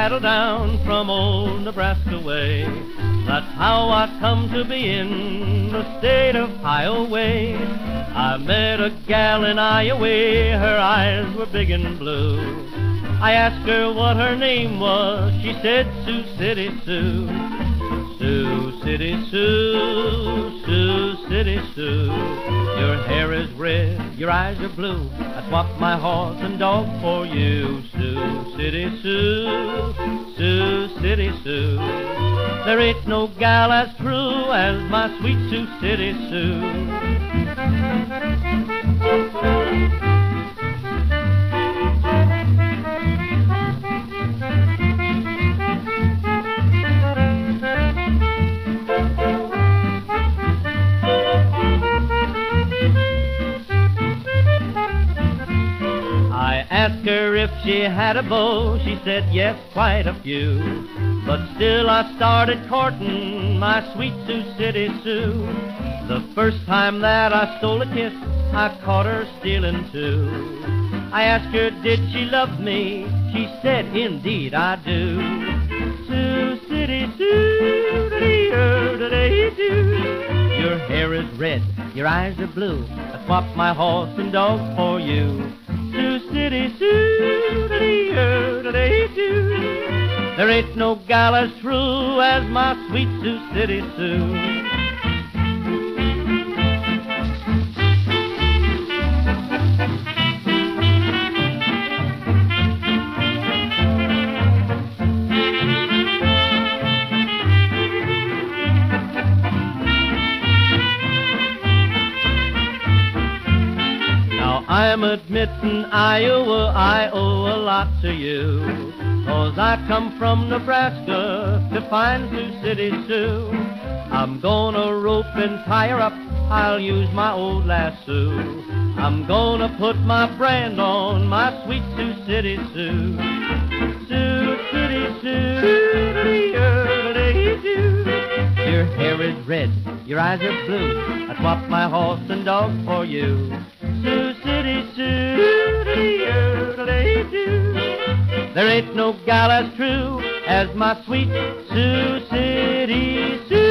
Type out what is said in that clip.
cattle down from old Nebraska way. That's how I come to be in the state of Iowa. I met a gal in Iowa, her eyes were big and blue. I asked her what her name was, she said Sioux City Sue. Sioux City Sue, Sioux City Sue. Your hair is red, your eyes are blue. I swapped my horse and dog for you. Sioux City Sue, Sioux City Sue. There ain't no gal as true as my sweet Sioux City Sue. I asked her if she had a beau, she said yes, quite a few. But still I started courting my sweet Sioux City Sue. The first time that I stole a kiss, I caught her stealing too. I asked her, did she love me? She said, indeed I do. Sioux City Sue, your hair is red, your eyes are blue. I swapped my horse and dog for you. Sioux City Sue, there ain't no gal as true as my sweet Sioux City Sue. I'm admitting, Iowa, I owe a lot to you, 'cause I come from Nebraska to find Sioux City Sue. I'm gonna rope and tie her up, I'll use my old lasso. I'm gonna put my brand on my sweet Sioux City Sue. Sioux City Sue, your hair is red, your eyes are blue. I swapped my horse and dog for you. Sioux City Sue, there ain't no gal as true as my sweet Sioux City Sue.